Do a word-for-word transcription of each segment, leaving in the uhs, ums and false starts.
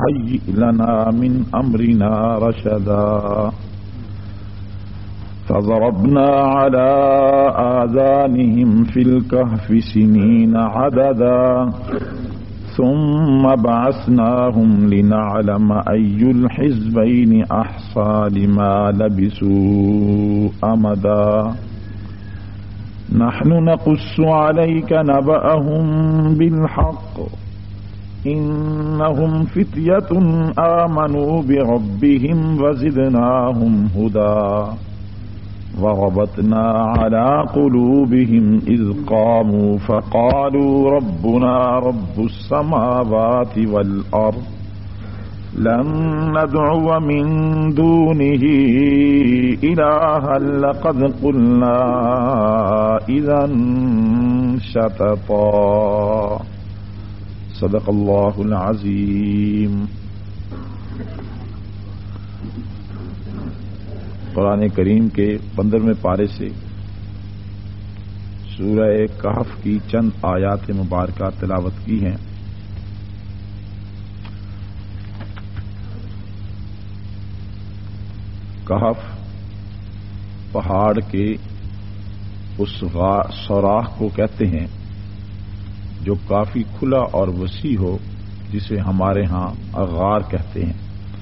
هيئ لنا من أمرنا رشدا فضربنا على آذانهم في الكهف سنين عددا ثم بعثناهم لنعلم أي الحزبين أحصى لما لبثوا أمدا نحن نقص عليك نبأهم بالحق إنهم فتية آمنوا بربهم وزدناهم هدى وربطنا على قلوبهم إذ قاموا فقالوا ربنا رب السماوات والأرض لن ندعو من دونه إلها لقد قلنا إذا شططا صدق اللہ العظیم۔ قرآن کریم کے پندرہویں پارے سے سورہ کہف کی چند آیات مبارکہ تلاوت کی ہیں۔ کہف پہاڑ کے اس سوراخ کو کہتے ہیں جو کافی کھلا اور وسیع ہو، جسے ہمارے ہاں غار کہتے ہیں۔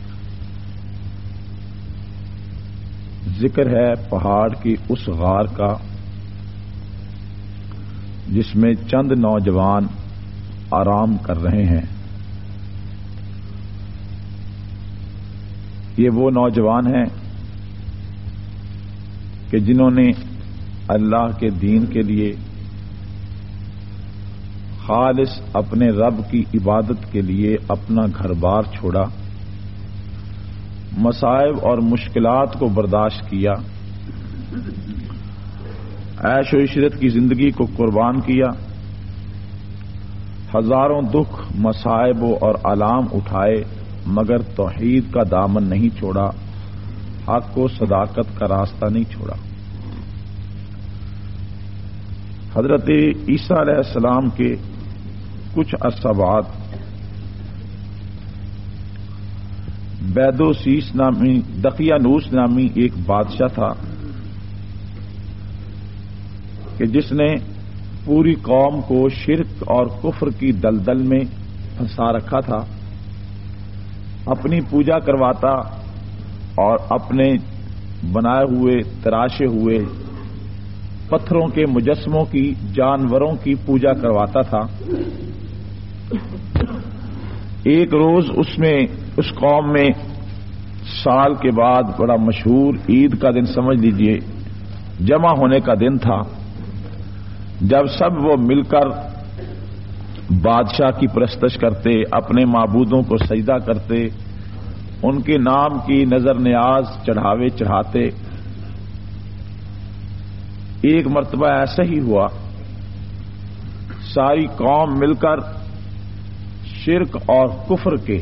ذکر ہے پہاڑ کی اس غار کا جس میں چند نوجوان آرام کر رہے ہیں۔ یہ وہ نوجوان ہیں کہ جنہوں نے اللہ کے دین کے لیے خالص اپنے رب کی عبادت کے لیے اپنا گھر بار چھوڑا، مصائب اور مشکلات کو برداشت کیا، عیش و عشرت کی زندگی کو قربان کیا، ہزاروں دکھ مصائب اور آلام اٹھائے، مگر توحید کا دامن نہیں چھوڑا، حق و صداقت کا راستہ نہیں چھوڑا۔ حضرت عیسیٰ علیہ السلام کے کچھ عرصہ بعد بیدوسیس نامی دقیانوس نامی ایک بادشاہ تھا کہ جس نے پوری قوم کو شرک اور کفر کی دلدل میں پھنسا رکھا تھا۔ اپنی پوجا کرواتا اور اپنے بنائے ہوئے تراشے ہوئے پتھروں کے مجسموں کی، جانوروں کی پوجا کرواتا تھا۔ ایک روز اس میں اس قوم میں سال کے بعد بڑا مشہور عید کا دن سمجھ لیجئے جمع ہونے کا دن تھا، جب سب وہ مل کر بادشاہ کی پرستش کرتے، اپنے معبودوں کو سجدہ کرتے، ان کے نام کی نظر نیاز چڑھاوے چڑھاتے۔ ایک مرتبہ ایسا ہی ہوا، ساری قوم مل کر شرک اور کفر کے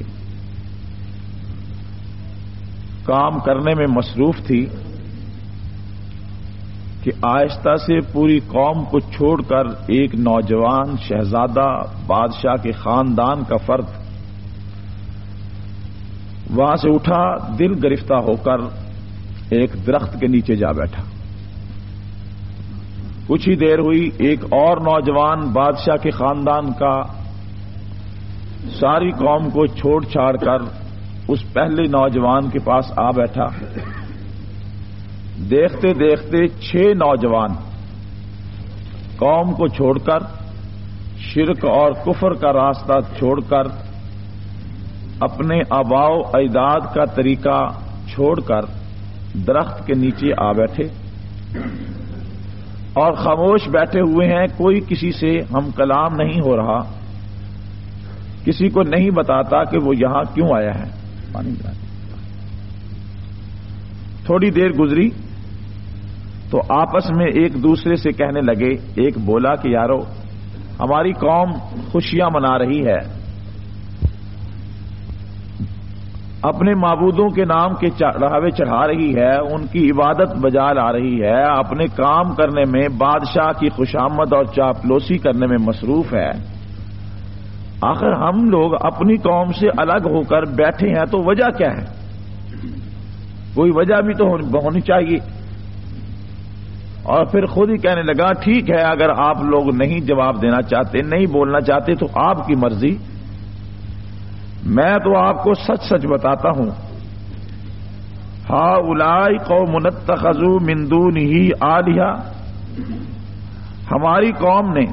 کام کرنے میں مصروف تھی کہ آہستہ سے پوری قوم کو چھوڑ کر ایک نوجوان شہزادہ بادشاہ کے خاندان کا فرد وہاں سے اٹھا، دل گرفتہ ہو کر ایک درخت کے نیچے جا بیٹھا۔ کچھ ہی دیر ہوئی، ایک اور نوجوان بادشاہ کے خاندان کا ساری قوم کو چھوڑ چھاڑ کر اس پہلے نوجوان کے پاس آ بیٹھا۔ دیکھتے دیکھتے چھ نوجوان قوم کو چھوڑ کر، شرک اور کفر کا راستہ چھوڑ کر، اپنے آباء و اجداد کا طریقہ چھوڑ کر درخت کے نیچے آ بیٹھے اور خاموش بیٹھے ہوئے ہیں۔ کوئی کسی سے ہم کلام نہیں ہو رہا، کسی کو نہیں بتاتا کہ وہ یہاں کیوں آیا ہے۔ پانی گرا تھوڑی دیر گزری تو آپس میں ایک دوسرے سے کہنے لگے، ایک بولا کہ یارو ہماری قوم خوشیاں منا رہی ہے، اپنے معبودوں کے نام کے چڑھاوے چڑھا رہی ہے، ان کی عبادت بجا لا رہی ہے، اپنے کام کرنے میں بادشاہ کی خوشامد اور چاپلوسی کرنے میں مصروف ہے، آخر ہم لوگ اپنی قوم سے الگ ہو کر بیٹھے ہیں تو وجہ کیا ہے؟ کوئی وجہ بھی تو ہونی چاہیے۔ اور پھر خود ہی کہنے لگا ٹھیک ہے، اگر آپ لوگ نہیں جواب دینا چاہتے، نہیں بولنا چاہتے تو آپ کی مرضی، میں تو آپ کو سچ سچ بتاتا ہوں، ہؤلاء قوم اتخذوا من دونہ آلہہ، ہماری قوم نے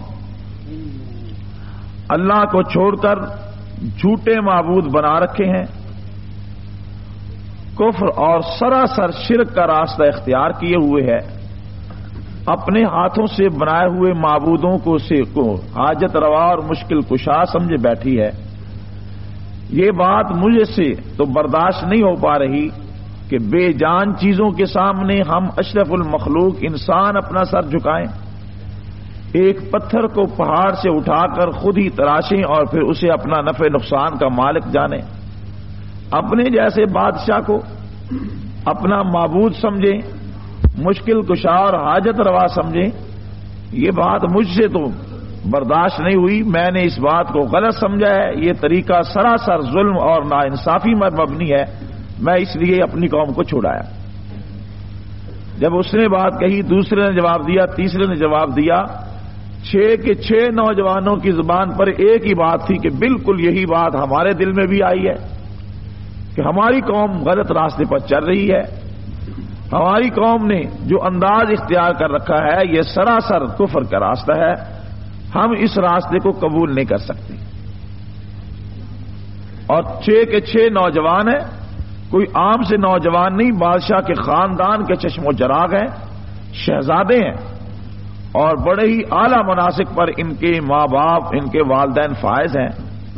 اللہ کو چھوڑ کر جھوٹے معبود بنا رکھے ہیں، کفر اور سراسر شرک کا راستہ اختیار کیے ہوئے ہے، اپنے ہاتھوں سے بنائے ہوئے معبودوں کو سے کو حاجت روا اور مشکل کشا سمجھے بیٹھی ہے۔ یہ بات مجھے سے تو برداشت نہیں ہو پا رہی کہ بے جان چیزوں کے سامنے ہم اشرف المخلوق انسان اپنا سر جھکائیں، ایک پتھر کو پہاڑ سے اٹھا کر خود ہی تراشیں اور پھر اسے اپنا نفع نقصان کا مالک جانیں، اپنے جیسے بادشاہ کو اپنا معبود سمجھیں، مشکل کشا اور حاجت روا سمجھیں۔ یہ بات مجھ سے تو برداشت نہیں ہوئی، میں نے اس بات کو غلط سمجھا ہے، یہ طریقہ سراسر ظلم اور ناانصافی پر مبنی ہے، میں اس لیے اپنی قوم کو چھوڑایا۔ جب اس نے بات کہی، دوسرے نے جواب دیا، تیسرے نے جواب دیا، چھ کے چھ نوجوانوں کی زبان پر ایک ہی بات تھی کہ بالکل یہی بات ہمارے دل میں بھی آئی ہے کہ ہماری قوم غلط راستے پر چل رہی ہے، ہماری قوم نے جو انداز اختیار کر رکھا ہے یہ سراسر کفر کا راستہ ہے، ہم اس راستے کو قبول نہیں کر سکتے۔ اور چھ کے چھ نوجوان ہیں، کوئی عام سے نوجوان نہیں، بادشاہ کے خاندان کے چشم و چراغ ہیں، شہزادے ہیں، اور بڑے ہی اعلی مناسب پر ان کے ماں باپ، ان کے والدین فائز ہیں۔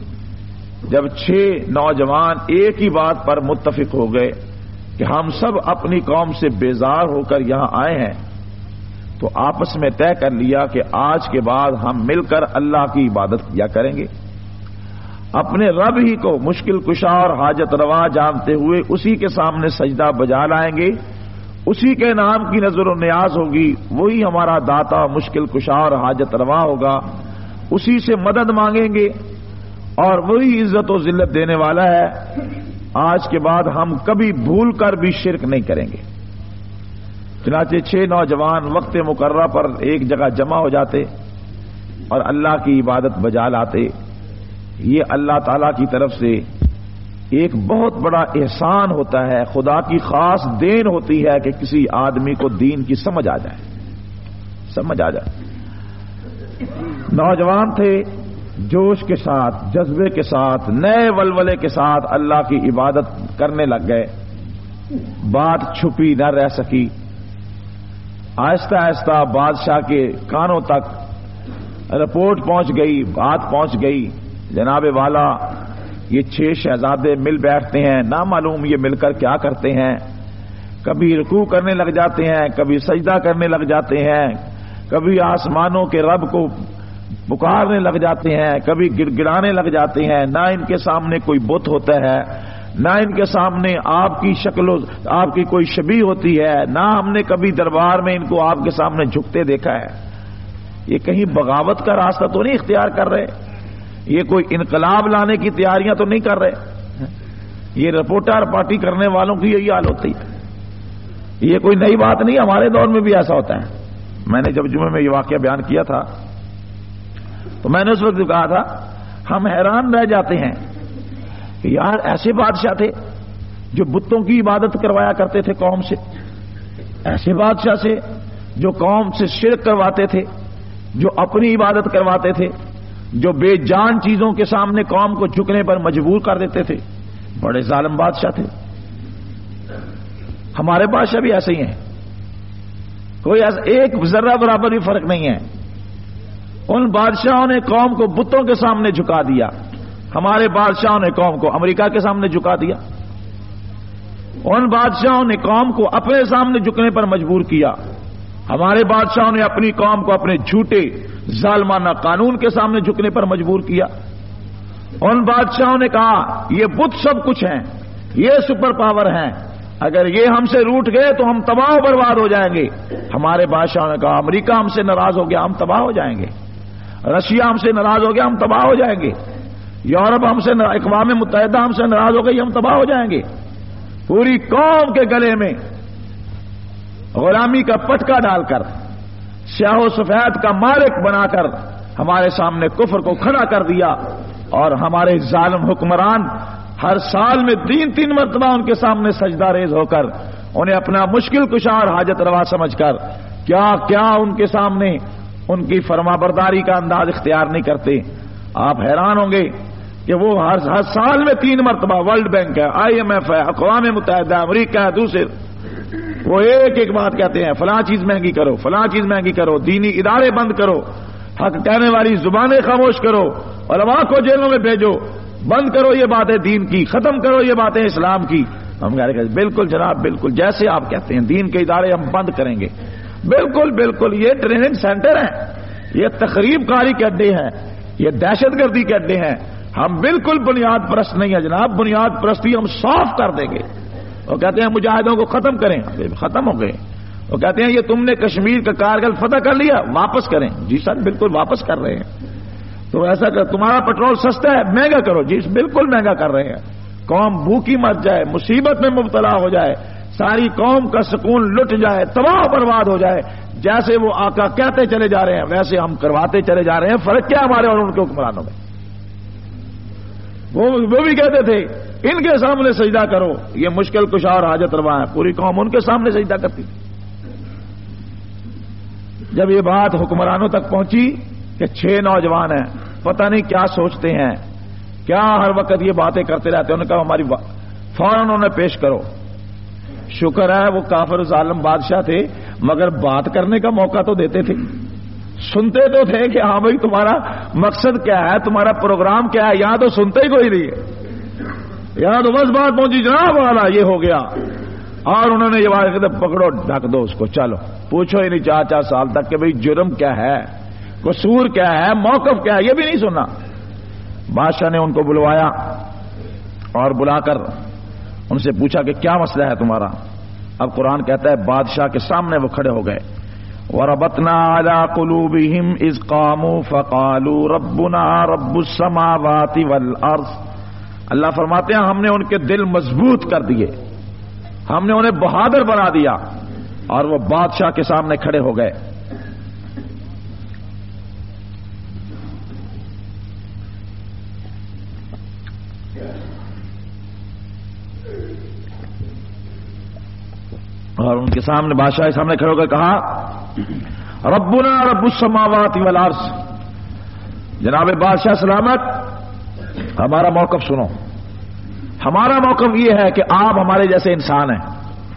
جب چھ نوجوان ایک ہی بات پر متفق ہو گئے کہ ہم سب اپنی قوم سے بیزار ہو کر یہاں آئے ہیں، تو آپس میں طے کر لیا کہ آج کے بعد ہم مل کر اللہ کی عبادت کیا کریں گے، اپنے رب ہی کو مشکل کشا اور حاجت روا جانتے ہوئے اسی کے سامنے سجدہ بجا لائیں گے، اسی کے نام کی نظر و نیاز ہوگی، وہی ہمارا داتا مشکل کشا اور حاجت روا ہوگا، اسی سے مدد مانگیں گے اور وہی عزت و ذلت دینے والا ہے۔ آج کے بعد ہم کبھی بھول کر بھی شرک نہیں کریں گے۔ چنانچہ چھ نوجوان وقت مقررہ پر ایک جگہ جمع ہو جاتے اور اللہ کی عبادت بجا لاتے۔ یہ اللہ تعالی کی طرف سے ایک بہت بڑا احسان ہوتا ہے، خدا کی خاص دین ہوتی ہے کہ کسی آدمی کو دین کی سمجھ آ جائے، سمجھ آ جائے۔ نوجوان تھے، جوش کے ساتھ، جذبے کے ساتھ، نئے ولولے کے ساتھ اللہ کی عبادت کرنے لگ گئے۔ بات چھپی نہ رہ سکی، آہستہ آہستہ بادشاہ کے کانوں تک رپورٹ پہنچ گئی، بات پہنچ گئی، جناب والا یہ چھ شہزادے مل بیٹھتے ہیں، نہ معلوم یہ مل کر کیا کرتے ہیں، کبھی رکوع کرنے لگ جاتے ہیں، کبھی سجدہ کرنے لگ جاتے ہیں، کبھی آسمانوں کے رب کو پکارنے لگ جاتے ہیں، کبھی گڑ گڑانے لگ جاتے ہیں، نہ ان کے سامنے کوئی بت ہوتا ہے، نہ ان کے سامنے آپ کی شکل آپ کی کوئی شبیہ ہوتی ہے، نہ ہم نے کبھی دربار میں ان کو آپ کے سامنے جھکتے دیکھا ہے۔ یہ کہیں بغاوت کا راستہ تو نہیں اختیار کر رہے، یہ کوئی انقلاب لانے کی تیاریاں تو نہیں کر رہے، یہ رپورٹر پارٹی کرنے والوں کی یہی حال ہوتی ہے۔ یہ کوئی نئی بات نہیں، ہمارے دور میں بھی ایسا ہوتا ہے۔ میں نے جب جمعے میں یہ واقعہ بیان کیا تھا تو میں نے اس وقت کہا تھا ہم حیران رہ جاتے ہیں کہ یار ایسے بادشاہ تھے جو بتوں کی عبادت کروایا کرتے تھے قوم سے، ایسے بادشاہ سے جو قوم سے شرک کرواتے تھے، جو اپنی عبادت کرواتے تھے، جو بے جان چیزوں کے سامنے قوم کو جھکنے پر مجبور کر دیتے تھے، بڑے ظالم بادشاہ تھے۔ ہمارے بادشاہ بھی ایسے ہی ہیں، کوئی ایسا ایک ذرہ برابر بھی فرق نہیں ہے۔ ان بادشاہوں نے قوم کو بتوں کے سامنے جھکا دیا، ہمارے بادشاہوں نے قوم کو امریکہ کے سامنے جھکا دیا۔ ان بادشاہوں نے قوم کو اپنے سامنے جھکنے پر مجبور کیا، ہمارے بادشاہوں نے اپنی قوم کو اپنے جھوٹے ظالمانہ قانون کے سامنے جھکنے پر مجبور کیا۔ ان بادشاہوں نے کہا یہ بت سب کچھ ہیں، یہ سپر پاور ہیں، اگر یہ ہم سے روٹ گئے تو ہم تباہ و برباد ہو جائیں گے۔ ہمارے بادشاہوں نے کہا امریکہ ہم سے ناراض ہو گیا، ہم تباہ ہو جائیں گے، رشیا ہم سے ناراض ہو گیا، ہم تباہ ہو جائیں گے۔ یورپ ہم سے، اقوام متحدہ ہم سے ناراض ہو گئی، ہم تباہ ہو جائیں گے. پوری قوم کے گلے میں غلامی کا پٹکا ڈال کر، سیاہ و سفید کا مالک بنا کر ہمارے سامنے کفر کو کھڑا کر دیا، اور ہمارے ظالم حکمران ہر سال میں تین تین مرتبہ ان کے سامنے سجدہ ریز ہو کر انہیں اپنا مشکل کشا اور حاجت روا سمجھ کر کیا کیا ان کے سامنے ان کی فرما برداری کا انداز اختیار نہیں کرتے. آپ حیران ہوں گے کہ وہ ہر ہر سال میں تین مرتبہ ورلڈ بینک ہے، آئی ایم ایف ہے، اقوام متحدہ، امریکہ ہے، دوسرے، وہ ایک ایک بات کہتے ہیں، فلاں چیز مہنگی کرو، فلاں چیز مہنگی کرو، دینی ادارے بند کرو، حق کہنے والی زبانیں خاموش کرو، علماء کو جیلوں میں بھیجو، بند کرو یہ باتیں دین کی، ختم کرو یہ باتیں اسلام کی. ہم کہہ رہے ہیں بالکل جناب، بالکل جیسے آپ کہتے ہیں دین کے ادارے ہم بند کریں گے. بالکل بالکل، یہ ٹریننگ سینٹر ہیں، یہ تخریب کاری کے اڈے ہیں، یہ دہشت گردی کے اڈے ہیں. ہم بالکل بنیاد پرست نہیں ہیں جناب، بنیاد پرستی ہم صاف کر دیں گے. وہ کہتے ہیں مجاہدوں کو ختم کریں، ختم ہو گئے. وہ کہتے ہیں یہ تم نے کشمیر کا کارگل فتح کر لیا، واپس کریں. جی سر بالکل واپس کر رہے ہیں. تو ایسا کہ تمہارا پٹرول سستا ہے، مہنگا کرو. جی بالکل مہنگا کر رہے ہیں. قوم بھوکی مر جائے، مصیبت میں مبتلا ہو جائے، ساری قوم کا سکون لٹ جائے، تباہ برباد ہو جائے، جیسے وہ آقا کہتے چلے جا رہے ہیں ویسے ہم کرواتے چلے جا رہے ہیں. فرق کیا ہمارے اور ان کے حکمرانوں میں؟ وہ بھی کہتے تھے ان کے سامنے سجدہ کرو، یہ مشکل کشا اور حاجت روا ہے. پوری قوم ان کے سامنے سجدہ کرتی تھی. جب یہ بات حکمرانوں تک پہنچی کہ چھ نوجوان ہیں، پتہ نہیں کیا سوچتے ہیں، کیا ہر وقت یہ باتیں کرتے رہتے ہیں، انہوں نے کہا ہماری فوراً انہیں پیش کرو. شکر ہے وہ کافر ظالم بادشاہ تھے، مگر بات کرنے کا موقع تو دیتے تھے. سنتے تو تھے کہ ہاں بھائی تمہارا مقصد کیا ہے، تمہارا پروگرام کیا ہے. یہاں تو سنتے ہی کوئی نہیں ہے، یہاں تو بس بات پہنچی جناب والا یہ ہو گیا، اور انہوں نے یہ بات کہتے پکڑو ڈھک دو اس کو، چلو پوچھو ہی نہیں چار چار سال تک کہ بھئی جرم کیا ہے، قصور کیا ہے، موقف کیا ہے، یہ بھی نہیں سننا. بادشاہ نے ان کو بلوایا اور بلا کر ان سے پوچھا کہ کیا مسئلہ ہے تمہارا. اب قرآن کہتا ہے بادشاہ کے سامنے وہ کھڑے ہو گئے. وَرَبَطْنَا عَلَىٰ قُلُوبِهِمْ إِذْ قَامُوا فَقَالُوا رَبُّنَا رَبُّ السَّمَاوَاتِ وَالْأَرْضِ. اللہ فرماتے ہیں ہم نے ان کے دل مضبوط کر دیے، ہم نے انہیں بہادر بنا دیا، اور وہ بادشاہ کے سامنے کھڑے ہو گئے. اور ان کے سامنے بادشاہ کے سامنے کھڑے ہو کر کہا ربنا رب السماوات والارض. جناب بادشاہ سلامت، ہمارا موقف سنو. ہمارا موقف یہ ہے کہ آپ ہمارے جیسے انسان ہیں،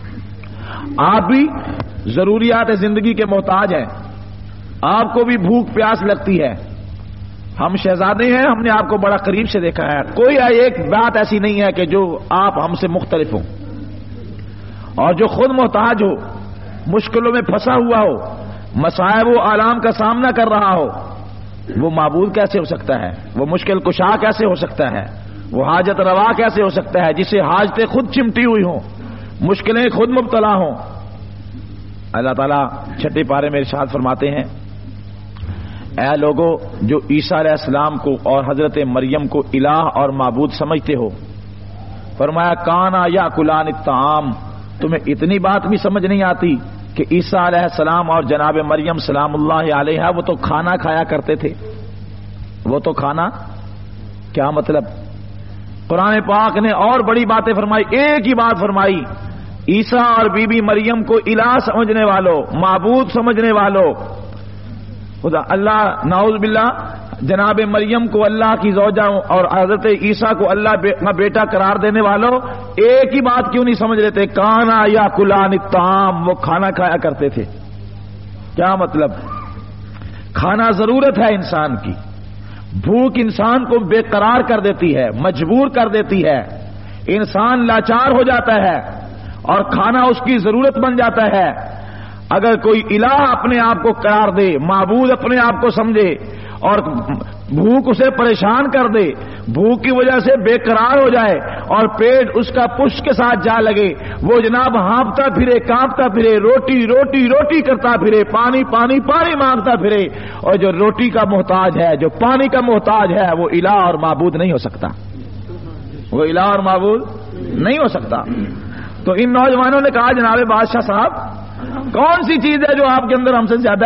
آپ بھی ضروریات زندگی کے محتاج ہیں، آپ کو بھی بھوک پیاس لگتی ہے. ہم شہزادے ہیں، ہم نے آپ کو بڑا قریب سے دیکھا ہے، کوئی ایک بات ایسی نہیں ہے کہ جو آپ ہم سے مختلف ہوں. اور جو خود محتاج ہو، مشکلوں میں پھنسا ہوا ہو، مصائب و آلام کا سامنا کر رہا ہو، وہ معبود کیسے ہو سکتا ہے؟ وہ مشکل کشا کیسے ہو سکتا ہے؟ وہ حاجت روا کیسے ہو سکتا ہے جسے حاجتیں خود چمٹی ہوئی ہوں، مشکلیں خود مبتلا ہوں؟ اللہ تعالیٰ چھٹے پارے میں ارشاد فرماتے ہیں اے لوگو جو عیسیٰ علیہ السلام کو اور حضرت مریم کو الہ اور معبود سمجھتے ہو، فرمایا کانا یاکلان الطعام. تمہیں اتنی بات بھی سمجھ نہیں آتی کہ عیسیٰ علیہ السلام اور جناب مریم سلام اللہ علیہا وہ تو کھانا کھایا کرتے تھے. وہ تو کھانا کیا مطلب؟ قرآن پاک نے اور بڑی باتیں فرمائی، ایک ہی بات فرمائی، عیسیٰ اور بی بی مریم کو الہ سمجھنے والوں، معبود سمجھنے والوں، خدا اللہ نعوذ باللہ جناب مریم کو اللہ کی زوجہ اور حضرت عیسیٰ کو اللہ کا بیٹا قرار دینے والوں، ایک ہی بات کیوں نہیں سمجھ لیتے؟ کانا یا کلان الطعام، وہ کھانا کھایا کرتے تھے. کیا مطلب؟ کھانا ضرورت ہے انسان کی، بھوک انسان کو بے قرار کر دیتی ہے، مجبور کر دیتی ہے، انسان لاچار ہو جاتا ہے اور کھانا اس کی ضرورت بن جاتا ہے. اگر کوئی الہ اپنے آپ کو قرار دے، معبود اپنے آپ کو سمجھے اور بھوک اسے پریشان کر دے، بھوک کی وجہ سے بے قرار ہو جائے اور پیٹ اس کا پشت کے ساتھ جا لگے، وہ جناب ہانپتا پھرے، کانپتا پھرے، روٹی روٹی روٹی کرتا پھرے، پانی پانی پانی مانگتا پھرے، اور جو روٹی کا محتاج ہے، جو پانی کا محتاج ہے، وہ الہ اور معبود نہیں ہو سکتا، وہ الہ اور معبود نہیں ہو سکتا۔ تو ان نوجوانوں نے کہا جناب بادشاہ صاحب کون سی چیز ہے جو آپ کے اندر ہم سے زیادہ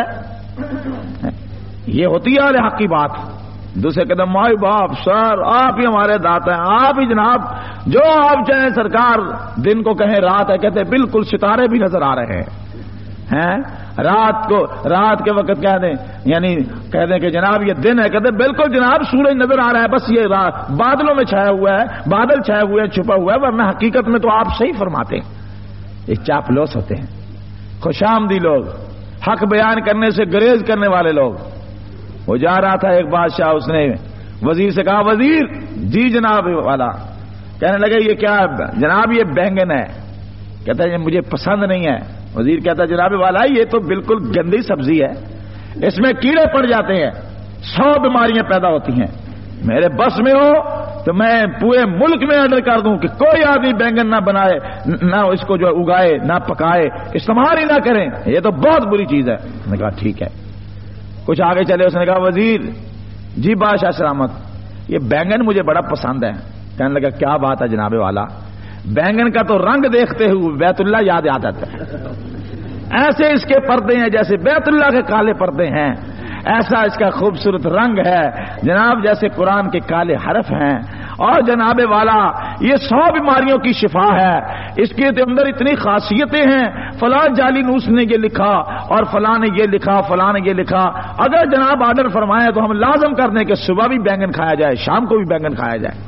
ہے؟ یہ ہوتی ہے اہل حق کی بات۔ دوسرے قدم مائی باپ سر آپ ہی ہمارے داتا ہیں، آپ ہی جناب جو آپ چاہیں سرکار، دن کو کہیں رات ہے، کہتے بالکل ستارے بھی نظر آ رہے ہیں، رات کو رات کے وقت کہہ دیں یعنی کہہ دیں کہ جناب یہ دن ہے، کہتے بالکل جناب سورج نظر آ رہا ہے، بس یہ رات بادلوں میں چھایا ہوا ہے، بادل چھائے ہوئے ہیں، چھپا ہوا ہے، ورنہ حقیقت میں تو آپ صحیح فرماتے ہیں۔ یہ چاپلوس ہوتے ہیں، خوش آمدی لوگ، حق بیان کرنے سے گریز کرنے والے لوگ۔ وہ جا رہا تھا ایک بادشاہ، اس نے وزیر سے کہا وزیر جی جناب والا، کہنے لگے یہ کیا جناب یہ بینگن ہے، کہتا ہے یہ مجھے پسند نہیں ہے۔ وزیر کہتا ہے جناب والا یہ تو بالکل گندی سبزی ہے، اس میں کیڑے پڑ جاتے ہیں، سو بیماریاں پیدا ہوتی ہیں، میرے بس میں ہو تو میں پورے ملک میں آرڈر کر دوں کہ کوئی آدمی بینگن نہ بنائے، نہ اس کو جو اگائے، نہ پکائے، استعمال ہی نہ کریں، یہ تو بہت بری چیز ہے۔ میں نے کہا ٹھیک ہے، کچھ آگے چلے، اس نے کہا وزیر جی بادشاہ سلامت یہ بینگن مجھے بڑا پسند ہے۔ کہنے لگا کیا بات ہے جناب والا، بینگن کا تو رنگ دیکھتے ہوئے بیت اللہ یاد آ جاتا ہے، ایسے اس کے پردے ہیں جیسے بیت اللہ کے کالے پردے ہیں، ایسا اس کا خوبصورت رنگ ہے جناب جیسے قرآن کے کالے حرف ہیں، اور جناب والا یہ سو بیماریوں کی شفا ہے، اس کے اندر اتنی خاصیتیں ہیں، فلاں جعلی نوس نے یہ لکھا اور فلاں نے یہ لکھا، فلاں نے یہ لکھا، اگر جناب آرڈر فرمائے تو ہم لازم کر دیں کہ صبح بھی بینگن کھایا جائے، شام کو بھی بینگن کھایا جائے۔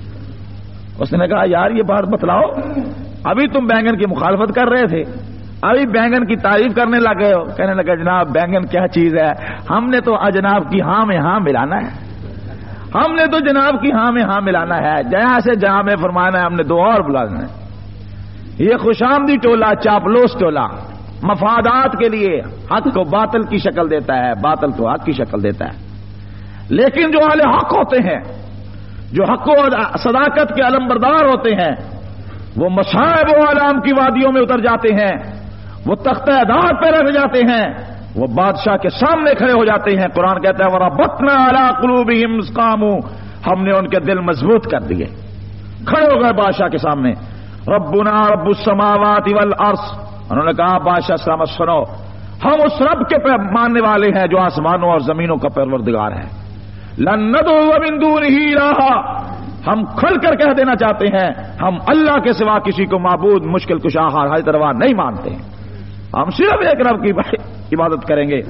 اس نے کہا یار یہ بات بتلاؤ، ابھی تم بینگن کی مخالفت کر رہے تھے، ابھی بینگن کی تعریف کرنے لگے ہو۔ کہنے لگا جناب بینگن کیا چیز ہے، ہم نے تو جناب کی ہاں میں ہاں ملانا ہے، ہم نے تو جناب کی ہاں میں ہاں ملانا ہے، جہاں سے جہاں میں فرمانا ہے ہم نے دو اور بلانا ہے۔ یہ خوش آمدی ٹولہ، چاپلوس ٹولہ، مفادات کے لیے حق کو باطل کی شکل دیتا ہے، باطل کو حق کی شکل دیتا ہے۔ لیکن جو اہل حق ہوتے ہیں، جو حق و صداقت کے علمبردار ہوتے ہیں، وہ مصائب و آلام کی وادیوں میں اتر جاتے ہیں، وہ تختہ دار پہ رہ جاتے ہیں، وہ بادشاہ کے سامنے کھڑے ہو جاتے ہیں۔ قرآن کہتا ہے وَرَبَّطْنَا عَلَىٰ قُلُوبِهِمْ إِذْ قَامُوا، ہم نے ان کے دل مضبوط کر دیے، کھڑے ہو گئے بادشاہ کے سامنے۔ ربنا رب السماوات والارض، انہوں نے کہا بادشاہ سلامت سنو، ہم اس رب کے ماننے والے ہیں جو آسمانوں اور زمینوں کا پروردگار ہے۔ لن ندعو من دونہ الہا، ہم کھل کر کہہ دینا چاہتے ہیں ہم اللہ کے سوا کسی کو معبود، مشکل کشا، حاجت روا نہیں مانتے، ہم صرف ایک رب کی عبادت کریں گے۔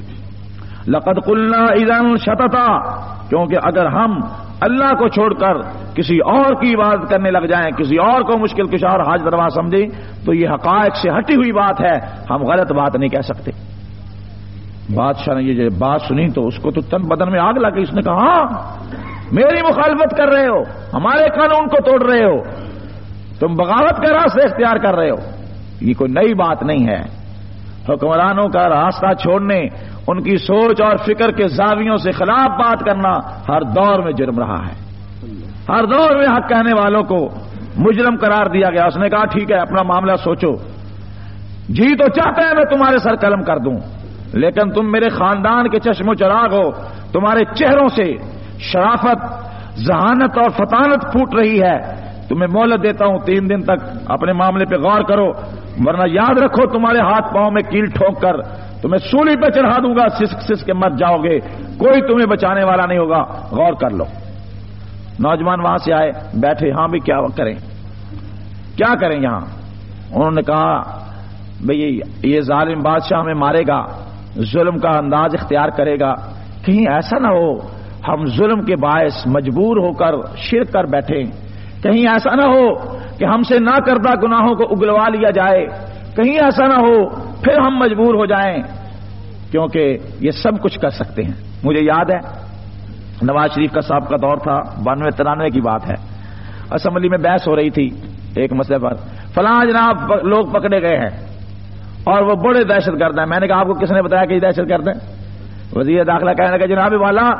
لقد قلنا اذا شططا، کیونکہ اگر ہم اللہ کو چھوڑ کر کسی اور کی عبادت کرنے لگ جائیں، کسی اور کو مشکل کشا اور حاجت روا سمجھیں، تو یہ حقائق سے ہٹی ہوئی بات ہے، ہم غلط بات نہیں کہہ سکتے۔ بادشاہ نے یہ بات سنی تو اس کو تو تن بدن میں آگ لگی، اس نے کہا ہاں میری مخالفت کر رہے ہو، ہمارے قانون کو توڑ رہے ہو، تم بغاوت کا راستہ اختیار کر رہے ہو، یہ کوئی نئی بات نہیں ہے۔ حکمرانوں کا راستہ چھوڑنے، ان کی سوچ اور فکر کے زاویوں سے خلاف بات کرنا ہر دور میں جرم رہا ہے، ہر دور میں حق کہنے والوں کو مجرم قرار دیا گیا۔ اس نے کہا ٹھیک ہے اپنا معاملہ سوچو، جی تو چاہتا ہے میں تمہارے سر قلم کر دوں، لیکن تم میرے خاندان کے چشم و چراغ ہو، تمہارے چہروں سے شرافت، ذہانت اور فطانت پھوٹ رہی ہے، تمہیں مہلت دیتا ہوں تین دن تک اپنے معاملے پہ غور کرو، ورنہ یاد رکھو تمہارے ہاتھ پاؤں میں کیل ٹھوک کر تمہیں سولی پہ چڑھا دوں گا، سسک سسک کے مر جاؤ گے، کوئی تمہیں بچانے والا نہیں ہوگا، غور کر لو۔ نوجوان وہاں سے آئے، بیٹھے، ہاں بھی کیا کریں کیا کریں یہاں؟ انہوں نے کہا بھئی یہ ظالم بادشاہ ہمیں مارے گا، ظلم کا انداز اختیار کرے گا، کہیں ایسا نہ ہو ہم ظلم کے باعث مجبور ہو کر شرک کر بیٹھیں، کہیں ایسا نہ ہو کہ ہم سے نہ کردہ گناہوں کو اگلوا لیا جائے، کہیں ایسا نہ ہو پھر ہم مجبور ہو جائیں، کیونکہ یہ سب کچھ کر سکتے ہیں۔ مجھے یاد ہے نواز شریف کا صاحب کا دور تھا، بانوے ترانوے کی بات ہے، اسمبلی میں بحث ہو رہی تھی ایک مسئلے پر، فلاں جناب لوگ پکڑے گئے ہیں اور وہ بڑے دہشت گرد ہیں۔ میں نے کہا آپ کو کس نے بتایا کہ یہ دہشت گرد ہیں؟ وزیر داخلہ کہنے لگا جناب والا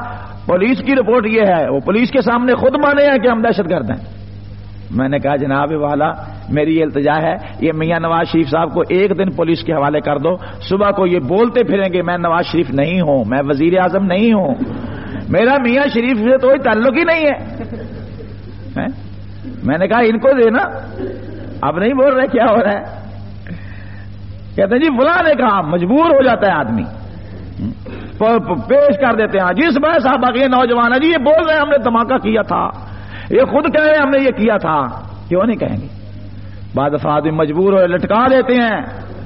پولیس کی رپورٹ یہ ہے، وہ پولیس کے سامنے خود مانے ہیں کہ ہم دہشت گرد ہیں۔ میں نے کہا جناب والا میری یہ التجا ہے، یہ میاں نواز شریف صاحب کو ایک دن پولیس کے حوالے کر دو، صبح کو یہ بولتے پھریں گے میں نواز شریف نہیں ہوں، میں وزیر اعظم نہیں ہوں، میرا میاں شریف سے تو کوئی تعلق ہی نہیں ہے۔ میں نے کہا ان کو دینا، اب نہیں بول رہے کیا ہو رہا ہے؟ کہتے ہیں جی فلاں نے کہا، مجبور ہو جاتا ہے آدمی، پیش کر دیتے ہیں جس بھائی صاحب باقی نوجوان ہے جی یہ بول رہے ہیں ہم نے دھماکہ کیا تھا، یہ خود کہہ رہے ہیں ہم نے یہ کیا تھا، کیوں نہیں کہیں گے؟ بعد دفعہ آدمی مجبور ہو لٹکا دیتے ہیں،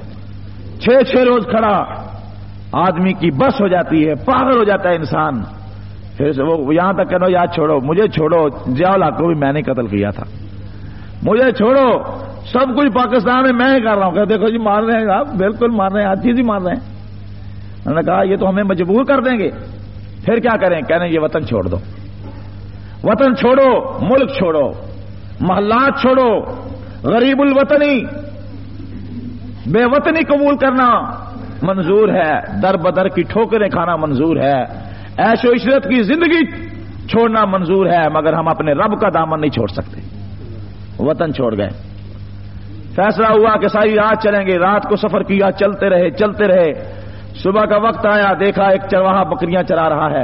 چھ چھ روز کھڑا، آدمی کی بس ہو جاتی ہے، پاگل ہو جاتا ہے انسان، پھر وہ یہاں تک کہنا یاد چھوڑو، مجھے چھوڑو، ضیاء الحق کو بھی میں نے قتل کیا تھا، مجھے چھوڑو، سب کچھ پاکستان میں میں ہی کر رہا ہوں۔ کہ دیکھو جی مار رہے ہیں آپ، بالکل مار رہے ہیں، ہر چیز ہی مار رہے ہیں۔ میں نے کہا یہ تو ہمیں مجبور کر دیں گے، پھر کیا کریں؟ کہنے یہ وطن چھوڑ دو، وطن چھوڑو، ملک چھوڑو، محلات چھوڑو، غریب الوطنی، بے وطنی قبول کرنا منظور ہے، در بدر کی ٹھوکریں کھانا منظور ہے، عیش و عشرت کی زندگی چھوڑنا منظور ہے، مگر ہم اپنے رب کا دامن نہیں چھوڑ سکتے۔ وطن چھوڑ گئے، فیصلہ ہوا کہ ساری رات چلیں گے، رات کو سفر کیا، چلتے رہے چلتے رہے، صبح کا وقت آیا، دیکھا ایک چرواہا بکریاں چرا رہا ہے،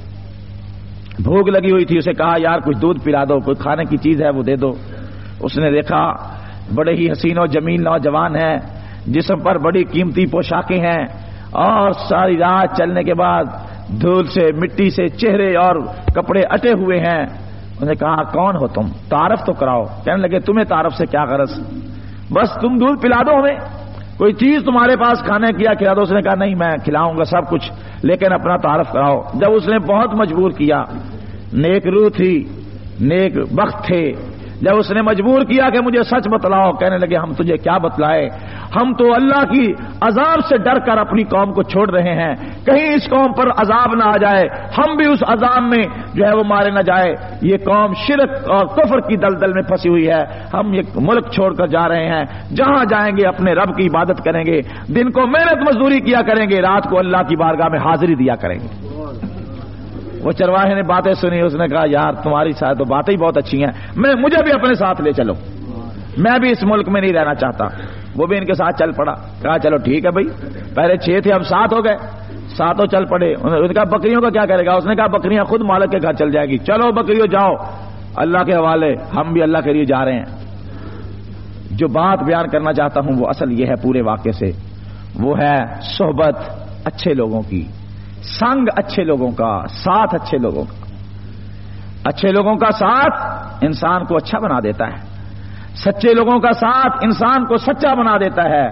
بھوک لگی ہوئی تھی، اسے کہا یار کچھ دودھ پلا دو، کوئی کھانے کی چیز ہے وہ دے دو۔ اس نے دیکھا بڑے ہی حسین و جمیل نوجوان ہے، جسم پر بڑی قیمتی پوشاکیں ہیں، اور ساری رات چلنے کے بعد دھول سے مٹی سے چہرے اور کپڑے اٹے ہوئے ہیں۔ انہوں نے کہا کون ہو تم؟ تعارف تو کراؤ۔ کہنے لگے تمہیں تعارف سے کیا غرض، بس تم دودھ پلا دو ہمیں، کوئی چیز تمہارے پاس کھانے کیا کھلا دو۔ اس نے کہا نہیں میں کھلاؤں گا سب کچھ، لیکن اپنا تعارف کراؤ۔ جب اس نے بہت مجبور کیا، نیک روح تھی، نیک بخت تھے، جب اس نے مجبور کیا کہ مجھے سچ بتلاؤ، کہنے لگے ہم تجھے کیا بتلائے، ہم تو اللہ کی عذاب سے ڈر کر اپنی قوم کو چھوڑ رہے ہیں، کہیں اس قوم پر عذاب نہ آ جائے، ہم بھی اس عذاب میں جو ہے وہ مارے نہ جائے، یہ قوم شرک اور کفر کی دلدل میں پھنسی ہوئی ہے، ہم یہ ملک چھوڑ کر جا رہے ہیں، جہاں جائیں گے اپنے رب کی عبادت کریں گے، دن کو محنت مزدوری کیا کریں گے، رات کو اللہ کی بارگاہ میں حاضری دیا کریں گے۔ وہ چرواہے نے باتیں سنی، اس نے کہا یار تمہاری ساتھ تو باتیں ہی بہت اچھی ہیں، میں مجھے بھی اپنے ساتھ لے چلو، میں بھی اس ملک میں نہیں رہنا چاہتا۔ وہ بھی ان کے ساتھ چل پڑا، کہا چلو ٹھیک ہے بھائی، پہلے چھ تھے اب سات ہو گئے، ساتوں چل پڑے۔ انہوں نے کہا بکریوں کا کیا کرے گا؟ اس نے کہا بکریاں خود مالک کے گھر چل جائے گی، چلو بکریوں جاؤ اللہ کے حوالے، ہم بھی اللہ کے لیے جا رہے ہیں۔ جو بات بیان کرنا چاہتا ہوں وہ اصل یہ ہے پورے واقعے سے، وہ ہے صحبت اچھے لوگوں کی، سنگ اچھے لوگوں کا، ساتھ اچھے لوگوں کا۔ اچھے لوگوں کا ساتھ انسان کو اچھا بنا دیتا ہے، سچے لوگوں کا ساتھ انسان کو سچا بنا دیتا ہے،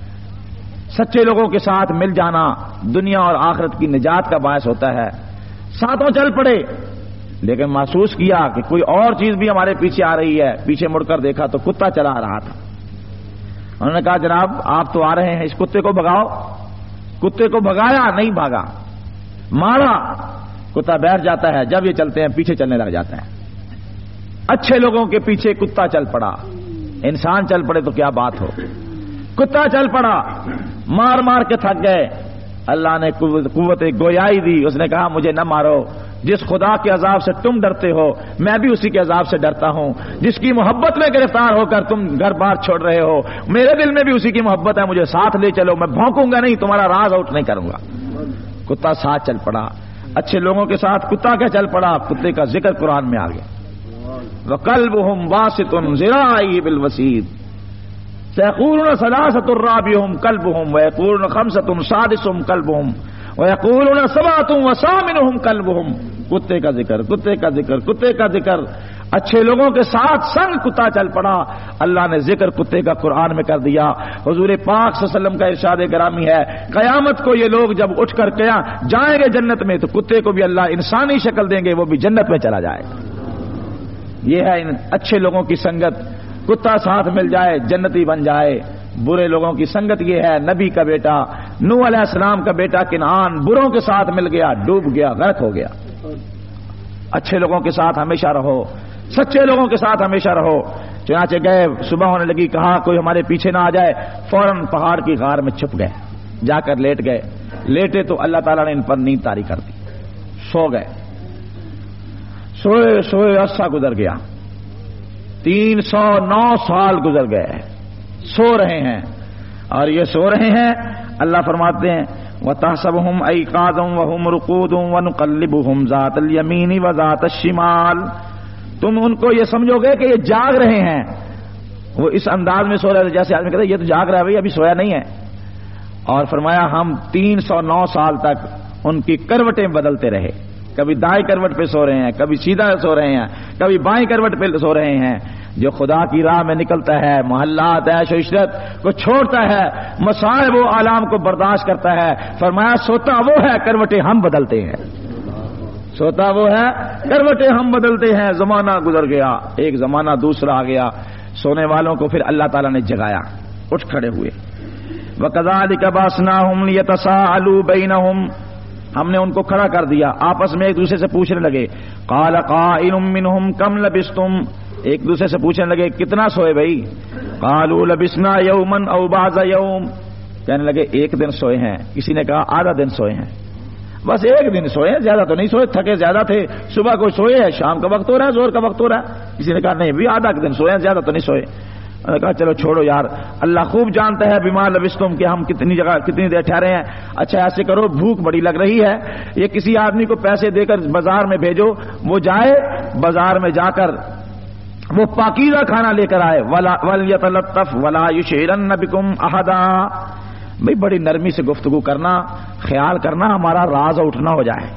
سچے لوگوں کے ساتھ مل جانا دنیا اور آخرت کی نجات کا باعث ہوتا ہے۔ ساتھوں چل پڑے، لیکن محسوس کیا کہ کوئی اور چیز بھی ہمارے پیچھے آ رہی ہے، پیچھے مڑ کر دیکھا تو کتا چلا آ رہا تھا۔ انہوں نے کہا جناب آپ تو آ رہے ہیں، اس کتے کو بھگاؤ۔ کتے کو بھگایا، نہیں بھاگا، مارا، کتا بیٹھ جاتا ہے، جب یہ چلتے ہیں پیچھے چلنے لگ جاتا ہے۔ اچھے لوگوں کے پیچھے کتا چل پڑا، انسان چل پڑے تو کیا بات ہو، کتا چل پڑا، مار مار کے تھک گئے، اللہ نے قوت گویائی دی، اس نے کہا مجھے نہ مارو، جس خدا کے عذاب سے تم ڈرتے ہو میں بھی اسی کے عذاب سے ڈرتا ہوں، جس کی محبت میں گرفتار ہو کر تم گھر بار چھوڑ رہے ہو میرے دل میں بھی اسی کی محبت ہے، مجھے ساتھ لے چلو، میں بھونکوں گا نہیں، تمہارا راز آؤٹ نہیں کروں گا۔ کتا ساتھ چل پڑا، اچھے لوگوں کے ساتھ کتا کیا چل پڑا، کتے کا ذکر قرآن میں آ گیا، وَقَلْبُهُمْ بَاسِطٌ ذِرَاعَيْهِ بِالْوَسِيدِ سَيَقُولُونَ ثَلَاثَةٌ رَابِعُهُمْ كَلْبُهُمْ وَيَقُولُونَ خَمْسَةٌ سَادِسُهُمْ كَلْبُهُمْ وَيَقُولُونَ سَبْعَةٌ وَثَامِنُهُمْ كَلْبُهُمْ۔ کتے کا ذکر، کتے کا ذکر، کتے کا ذکر، اچھے لوگوں کے ساتھ سنگ کتا چل پڑا، اللہ نے ذکر کتے کا قرآن میں کر دیا۔ حضور پاک صلی اللہ علیہ وسلم کا ارشاد گرامی ہے قیامت کو یہ لوگ جب اٹھ کر کیا جائیں گے جنت میں تو کتے کو بھی اللہ انسانی شکل دیں گے، وہ بھی جنت میں چلا جائے۔ یہ ہے ان اچھے لوگوں کی سنگت، کتا ساتھ مل جائے جنتی بن جائے۔ برے لوگوں کی سنگت یہ ہے، نبی کا بیٹا نوح علیہ السلام کا بیٹا کنعان بروں کے ساتھ مل گیا، ڈوب گیا، غرق ہو گیا۔ اچھے لوگوں کے ساتھ ہمیشہ رہو، سچے لوگوں کے ساتھ ہمیشہ رہو۔ چنانچہ گئے، صبح ہونے لگی، کہا کوئی ہمارے پیچھے نہ آ جائے، فوراً پہاڑ کی غار میں چھپ گئے، جا کر لیٹ گئے۔ لیٹے تو اللہ تعالیٰ نے ان پر نیند طاری کر دی، سو گئے۔ سوئے سوئے عرصہ گزر گیا، تین سو نو سال گزر گئے، سو رہے ہیں، اور یہ سو رہے ہیں اللہ فرماتے ہیں وَتَحْسَبُهُمْ أَيْقَاظًا وَهُمْ رُقُودٌ وَنُقَلِّبُهُمْ ذَاتَ الْيَمِينِ وَذَاتَ الشِّمَالِ، تم ان کو یہ سمجھو گے کہ یہ جاگ رہے ہیں، وہ اس انداز میں سو رہے تھے جیسے آدمی کہتا ہے یہ تو جاگ رہا ہے بھائی، ابھی سویا نہیں ہے. اور فرمایا ہم تین سو نو سال تک ان کی کروٹیں بدلتے رہے، کبھی دائیں کروٹ پہ سو رہے ہیں، کبھی سیدھا سو رہے ہیں، کبھی بائیں کروٹ پہ سو رہے ہیں. جو خدا کی راہ میں نکلتا ہے، محلات عیش و عشرت کو چھوڑتا ہے، مصائب و آلام کو برداشت کرتا ہے، فرمایا سوتا وہ ہے، کروٹیں ہم بدلتے ہیں. سوتا وہ ہے، کروٹیں ہم بدلتے ہیں. زمانہ گزر گیا، ایک زمانہ دوسرا آ گیا. سونے والوں کو پھر اللہ تعالیٰ نے جگایا، اٹھ کھڑے ہوئے. وَكَذَلِكَ بَعَثْنَاهُمْ لِيَتَسَاءَلُوا بَيْنَهُمْ، ہم نے ان کو کھڑا کر دیا، آپس میں ایک دوسرے سے پوچھنے لگے. قَالَ قَائِلٌ مِّنْهُمْ كَمْ لَبِثْتُمْ، ایک دوسرے سے پوچھنے لگے کتنا سوئے بھائی. قَالُوا لَبِثْنَا يَوْمًا أَوْ بَعْضَ يَوْمٍ، کہنے لگے ایک دن سوئے ہیں، کسی نے کہا آدھا دن سوئے ہیں. بس ایک دن سوئے، زیادہ تو نہیں سوئے، تھکے زیادہ تھے. صبح کو سوئے ہے، شام کا وقت ہو رہا ہے، زور کا وقت ہو رہا ہے. کسی نے کہا نہیں بھی آدھا دن سوئے ہیں، زیادہ تو نہیں سوئے. میں نے کہا چلو چھوڑو یار، اللہ خوب جانتا ہے بیمار لبستم کہ ہم کتنی جگہ کتنی دیر ٹھہرے ہیں. اچھا ایسے کرو، بھوک بڑی لگ رہی ہے، یہ کسی آدمی کو پیسے دے کر بازار میں بھیجو، وہ جائے بازار میں جا کر وہ پاکیزہ کھانا لے کر آئے. وَلْيَتَلَطَّفْ وَلَا يُشْعِرَنَّ بِكُمْ أَحَدًا، بھئی بڑی نرمی سے گفتگو کرنا، خیال کرنا ہمارا راز اٹھنا ہو جائے.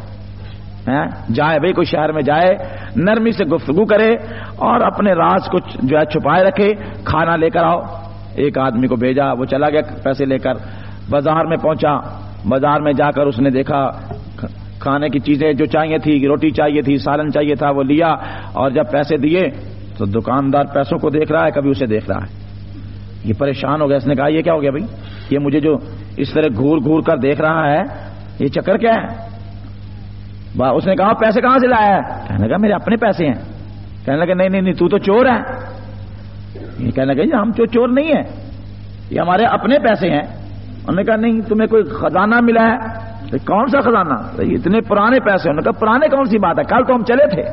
جائے بھئی کوئی شہر میں جائے، نرمی سے گفتگو کرے اور اپنے راز کو جو ہے چھپائے رکھے. کھانا لے کر آؤ. ایک آدمی کو بھیجا، وہ چلا گیا پیسے لے کر، بازار میں پہنچا. بازار میں جا کر اس نے دیکھا کھانے کی چیزیں جو چاہیے تھی، روٹی چاہیے تھی، سالن چاہیے تھا، وہ لیا. اور جب پیسے دیے تو دکاندار پیسوں کو دیکھ رہا ہے، کبھی اسے دیکھ رہا ہے. یہ پریشان ہو گیا. اس نے کہا یہ کیا ہو گیا بھائی، یہ مجھے جو اس طرح گھور گھور کر دیکھ رہا ہے، یہ چکر کیا ہے. اس نے کہا پیسے کہاں سے لایا ہے؟ کہنے لگا میرے اپنے پیسے ہیں. کہنے لگا نہیں نہیں نہیں تو تو چور ہے. یہ کہنے لگا ہم تو چور نہیں ہیں، یہ ہمارے اپنے پیسے ہیں. انہوں نے کہا نہیں تمہیں کوئی خزانہ ملا ہے. کون سا خزانہ؟ اتنے پرانے پیسے. انہوں نے کہا پرانے کون سی بات ہے، کل تو ہم چلے تھے،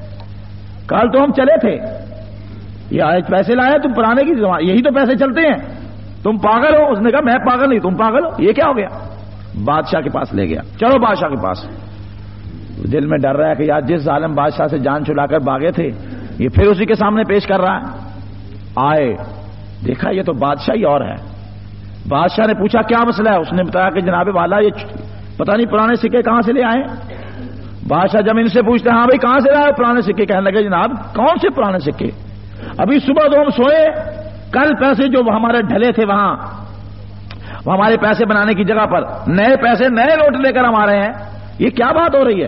کل تو ہم چلے تھے، یہ آج پیسے لائے تم پرانے کی زمان، یہی تو پیسے چلتے ہیں، تم پاگل ہو. اس نے کہا میں پاگل نہیں، تم پاگل ہو. یہ کیا ہو گیا؟ بادشاہ کے پاس لے گیا. چلو بادشاہ کے پاس. دل میں ڈر رہا ہے کہ یار جس ظالم بادشاہ سے جان چھڑا کر بھاگے تھے یہ پھر اسی کے سامنے پیش کر رہا ہے. آئے دیکھا یہ تو بادشاہ ہی اور ہے. بادشاہ نے پوچھا کیا مسئلہ ہے؟ اس نے بتایا کہ جناب والا یہ پتہ نہیں پرانے سکے کہاں سے لے آئے. بادشاہ جب ان سے پوچھتے ہاں بھائی کہاں سے لائے پرانے سکے؟ کہنے لگے جناب کون سے پرانے سکے، ابھی صبح تو ہم سوئے، کل پیسے جو ہمارے ڈھلے تھے وہاں ہمارے پیسے بنانے کی جگہ پر نئے پیسے نئے نوٹ لے کر ہم آ رہے ہیں، یہ کیا بات ہو رہی ہے؟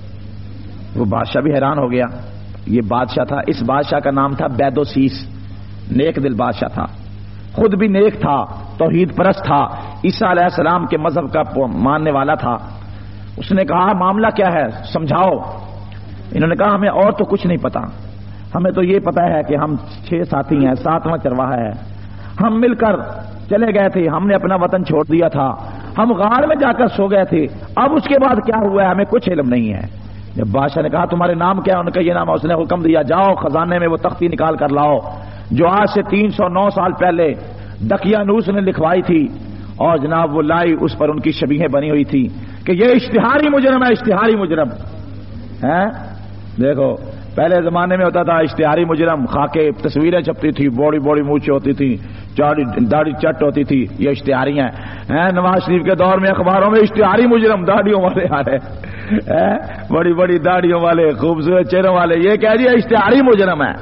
وہ بادشاہ بھی حیران ہو گیا. یہ بادشاہ تھا، اس بادشاہ کا نام تھا بیدوسیس. نیک دل بادشاہ تھا، خود بھی نیک تھا، توحید پرست تھا، عیسیٰ علیہ السلام کے مذہب کا ماننے والا تھا. اس نے کہا معاملہ کیا ہے سمجھاؤ. انہوں نے کہا ہمیں اور تو کچھ نہیں پتا، ہمیں تو یہ پتا ہے کہ ہم چھ ساتھی ہیں، ساتواں چرواہا ہے، ہم مل کر چلے گئے تھے، ہم نے اپنا وطن چھوڑ دیا تھا، ہم غار میں جا کر سو گئے تھے، اب اس کے بعد کیا ہوا ہے ہمیں کچھ علم نہیں ہے. جب بادشاہ نے کہا تمہارے نام کیا؟ ان کا یہ نام ہے. اس نے حکم دیا جاؤ خزانے میں وہ تختی نکال کر لاؤ جو آج سے تین سو نو سال پہلے دقیانوس نے لکھوائی تھی، اور جناب وہ لائی، اس پر ان کی شبیہیں بنی ہوئی تھی کہ یہ اشتہاری مجرم ہے، اشتہاری مجرم ہے. دیکھو پہلے زمانے میں ہوتا تھا اشتہاری مجرم، خاکے تصویریں چھپتی تھی، بوڑی بوڑی مونچھ ہوتی تھی، داڑھی چٹ ہوتی تھی، یہ اشتہاری ہیں. نواز شریف کے دور میں اخباروں میں اشتہاری مجرم داڑھیوں والے آ رہے، بڑی بڑی داڑھیوں والے، خوبصورت چہروں والے، یہ کہہ دیا اشتہاری مجرم ہے.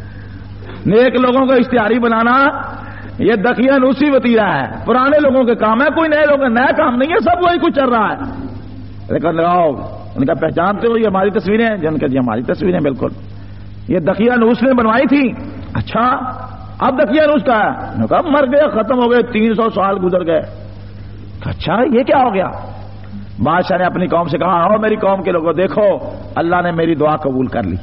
نیک لوگوں کو اشتہاری بنانا یہ دقیانوسی وتیرہ ہے، پرانے لوگوں کے کام ہے، کوئی نئے لوگ نیا کام نہیں ہے، سب وہی کچھ چل رہا ہے. لیکن لگاؤ ان کا پہچانتے ہو یہ ہماری تصویریں ہیں؟ جن کا جی ہماری تصویریں بالکل یہ دقیانوس نے بنوائی تھی. اچھا اب دقیانوس کا ہے؟ کب مر گیا، ختم ہو گئے، تین سو سال گزر گئے. اچھا یہ کیا ہو گیا؟ بادشاہ نے اپنی قوم سے کہا آؤ میری قوم کے لوگوں دیکھو اللہ نے میری دعا قبول کر لی.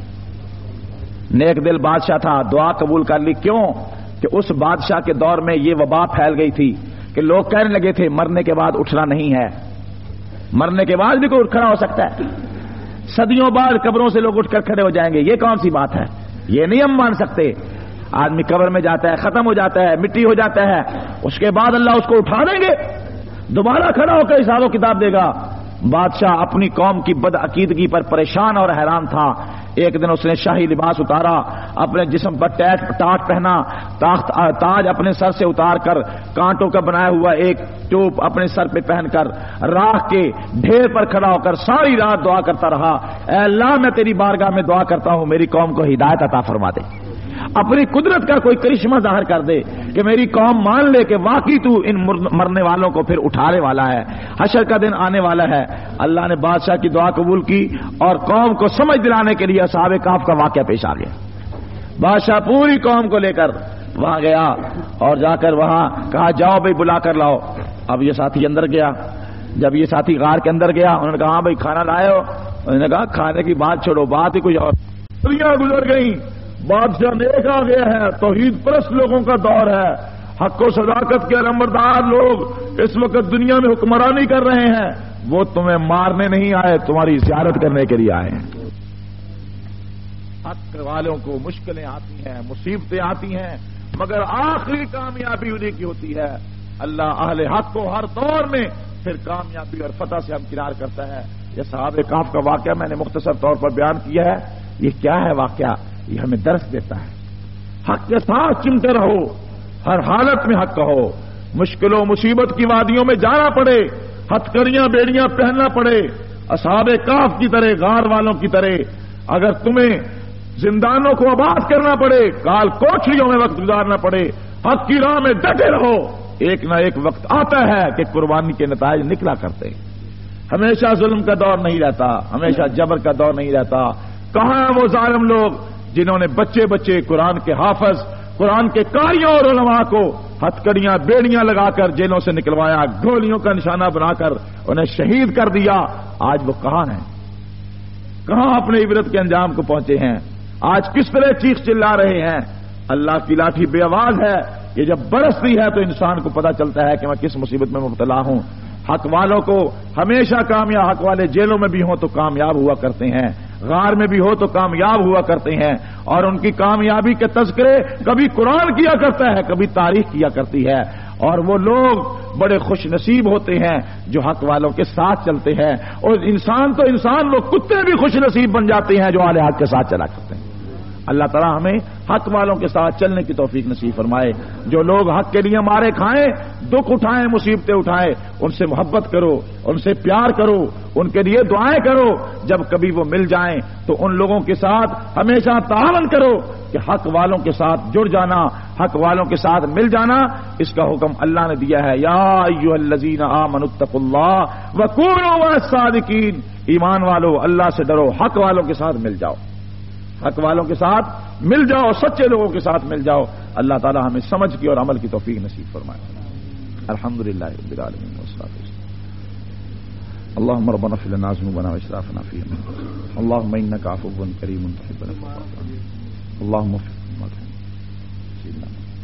نیک دل بادشاہ تھا، دعا قبول کر لی. کیوں کہ اس بادشاہ کے دور میں یہ وبا پھیل گئی تھی کہ لوگ کہنے لگے تھے مرنے کے بعد اٹھنا نہیں ہے، مرنے کے بعد بھی کوئی کھڑا ہو سکتا ہے. صدیوں بعد قبروں سے لوگ اٹھ کر کھڑے ہو جائیں گے. یہ کون سی بات ہے؟ یہ نہیں ہم مان سکتے. آدمی قبر میں جاتا ہے, ختم ہو جاتا ہے, مٹی ہو جاتا ہے, اس کے بعد اللہ اس کو اٹھا دیں گے, دوبارہ کھڑا ہو کر حساب و کتاب دے گا. بادشاہ اپنی قوم کی بد عقیدگی پر پریشان اور حیران تھا. ایک دن اس نے شاہی لباس اتارا, اپنے جسم پر ٹیٹ ٹاٹ پہنا, تاخت تاج اپنے سر سے اتار کر کانٹوں کا بنایا ہوا ایک ٹوپ اپنے سر پہ پہن کر راکھ کے ڈھیر پر کھڑا ہو کر ساری رات دعا کرتا رہا, اے اللہ میں تیری بارگاہ میں دعا کرتا ہوں میری قوم کو ہدایت عطا فرما دے. اپنی قدرت کا کوئی کرشمہ ظاہر کر دے کہ میری قوم مان لے کہ واقعی تو ان مرنے والوں کو پھر اٹھانے والا ہے, حشر کا دن آنے والا ہے. اللہ نے بادشاہ کی دعا قبول کی اور قوم کو سمجھ دلانے کے لیے اصحاب کہف کا واقعہ پیش آ گیا. بادشاہ پوری قوم کو لے کر وہاں گیا اور جا کر وہاں کہا جاؤ بھائی بلا کر لاؤ. اب یہ ساتھی اندر گیا. جب یہ ساتھی غار کے اندر گیا انہوں نے کہا ہاں بھائی کھانا لائے ہو؟ انہوں نے کہا کھانے کی بات چھوڑو, بات ہی کچھ اور. گزر گئی, بادشاہ نیک آ گیا ہے, توحید پرست لوگوں کا دور ہے, حق و صداقت کے علمبردار لوگ اس وقت دنیا میں حکمرانی کر رہے ہیں. وہ تمہیں مارنے نہیں آئے, تمہاری زیارت کرنے کے لیے آئے ہیں. حق والوں کو مشکلیں آتی ہیں, مصیبتیں آتی ہیں, مگر آخری کامیابی انہیں کی ہوتی ہے. اللہ اہل حق کو ہر دور میں پھر کامیابی اور فتح سے ہمکنار کرتا ہے. یہ صحابہ کہف کا واقعہ میں نے مختصر طور پر بیان کیا ہے. یہ کیا ہے واقعہ؟ یہ ہمیں درس دیتا ہے. حق کے ساتھ چمٹے رہو, ہر حالت میں حق کہو. مشکلوں مصیبت کی وادیوں میں جانا پڑے, ہتھکڑیاں بیڑیاں پہننا پڑے, اصحاب کہف کی طرح, غار والوں کی طرح. اگر تمہیں زندانوں کو آباد کرنا پڑے, کال کوٹھریوں میں وقت گزارنا پڑے, حق کی راہ میں ڈٹے رہو. ایک نہ ایک وقت آتا ہے کہ قربانی کے نتائج نکلا کرتے. ہمیشہ ظلم کا دور نہیں رہتا, ہمیشہ جبر کا دور نہیں رہتا. کہاں ہیں وہ ظالم لوگ جنہوں نے بچے بچے قرآن کے حافظ, قرآن کے قاریوں اور علماء کو ہتھکڑیاں بیڑیاں لگا کر جیلوں سے نکلوایا, گولیوں کا نشانہ بنا کر انہیں شہید کر دیا. آج وہ کہاں ہیں؟ کہاں اپنے عبرت کے انجام کو پہنچے ہیں؟ آج کس طرح چیخ چلا رہے ہیں؟ اللہ کی لاٹھی بے آواز ہے. یہ جب برستی ہے تو انسان کو پتا چلتا ہے کہ میں کس مصیبت میں مبتلا ہوں. حق والوں کو ہمیشہ کامیاب, حق والے جیلوں میں بھی ہوں تو کامیاب ہوا کرتے ہیں, غار میں بھی ہو تو کامیاب ہوا کرتے ہیں. اور ان کی کامیابی کے تذکرے کبھی قرآن کیا کرتا ہے, کبھی تاریخ کیا کرتی ہے. اور وہ لوگ بڑے خوش نصیب ہوتے ہیں جو حق والوں کے ساتھ چلتے ہیں. اور انسان تو انسان, وہ کتے بھی خوش نصیب بن جاتے ہیں جو اہل حق کے ساتھ چلا کرتے ہیں. اللہ تعالیٰ ہمیں حق والوں کے ساتھ چلنے کی توفیق نصیب فرمائے. جو لوگ حق کے لیے مارے کھائیں, دکھ اٹھائیں, مصیبتیں اٹھائیں, ان سے محبت کرو, ان سے پیار کرو, ان کے لیے دعائیں کرو. جب کبھی وہ مل جائیں تو ان لوگوں کے ساتھ ہمیشہ تعاون کرو کہ حق والوں کے ساتھ جڑ جانا, حق والوں کے ساتھ مل جانا. اس کا حکم اللہ نے دیا ہے, یا ایھا الذین آمنوا اتقوا اللہ وکونوا مع الصادقین. ایمان والو اللہ سے ڈرو, حق والوں کے ساتھ مل جاؤ, حق والوں کے ساتھ مل جاؤ, سچے لوگوں کے ساتھ مل جاؤ. اللہ تعالی ہمیں سمجھ کی اور عمل کی توفیق نصیب فرمائے. الحمدللہ رب العالمین والصلاۃ والسلام. اللهم ربنا اغفر لنا ذنوبنا واسرافنا في امرنا. اللهم انك عفو كريم تحب العفو فاعف عنا. اللهم اغفر لنا.